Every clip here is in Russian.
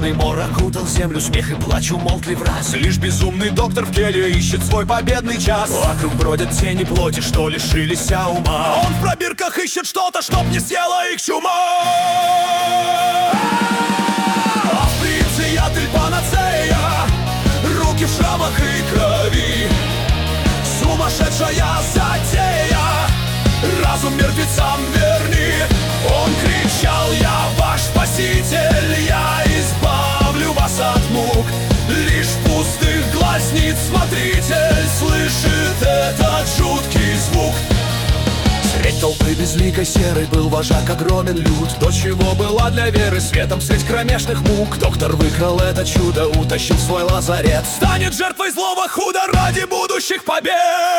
Черный мор окутал землю, смех и плач умолкли враз. Лишь безумный доктор в теле ищет свой победный час. Вокруг бродят тени плоти, что лишились ума. Он в пробирках ищет что-то, чтоб не съела их чума. Приятель панацея, руки в шрамах и крови. Сумасшедшая затея, разум мертвецам верни. Он кричал: я ваш спаситель, я избавлю вас от мук. Лишь пустых глазниц смотритель слышит этот жуткий звук. Средь толпы безликой серой был вожак огромен люд. До чего была для веры светом средь кромешных мук. Доктор выкрал это чудо, утащил в свой лазарет. Станет жертвой злого худа ради будущих побед.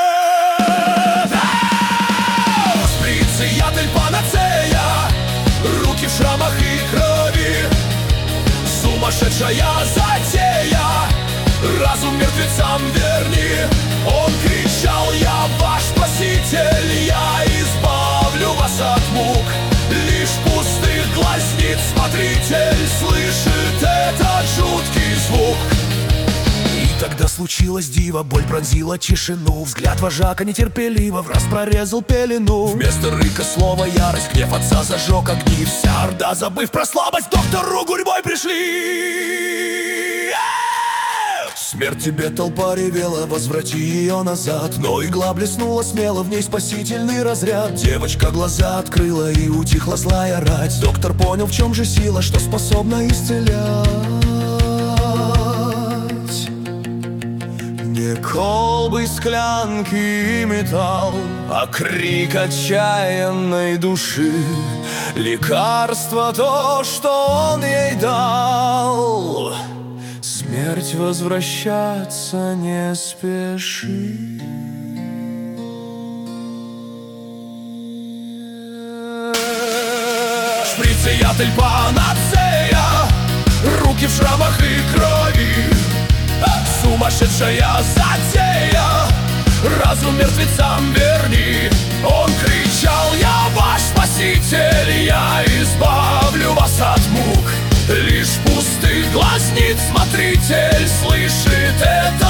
Приятель панацея, руки в шрамах и крови. Сумасшедшая затея, разум мертвецам верни. Он кричал: я ваш спаситель, я избавлю вас от мук. Лишь пустых глазниц смотритель слышит этот жуткий звук. И тогда случилось диво, боль пронзила тишину. Взгляд вожака нетерпеливо враз прорезал пелену. Вместо рыка слова ярость, гнев отца зажег огни. Вся орда, забыв про слабость, к доктору гурьбой пришли. Смерть тебе толпа ревела, возврати ее назад. Но игла блеснула смело, в ней спасительный разряд. Девочка глаза открыла и утихла злая рать. Доктор понял, в чем же сила, что способна исцелять. Не колбы, склянки и металл, а крик отчаянной души. Лекарство то, что он ей дал. Смерть возвращаться не спеши. Приятель панацея, руки в шрамах и крови. Сумасшедшая затея, разум мертвецам верни. Он кричал: я ваш спаситель, я избавлю вас от мук. Лишь пустых глазниц смотритель слышит это